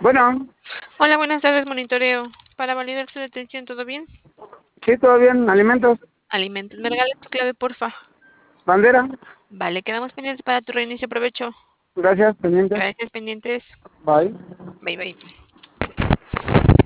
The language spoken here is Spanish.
Bueno, Hola, buenas tardes, monitoreo. Para validar su detención, ¿todo bien? sí, todo bien. Alimentos, Alimentos. ¿Me regalas tu clave, porfa? bandera. Vale, quedamos pendientes para tu reinicio. Provecho. Gracias, pendientes. Gracias, pendientes. Bye. Bye, bye.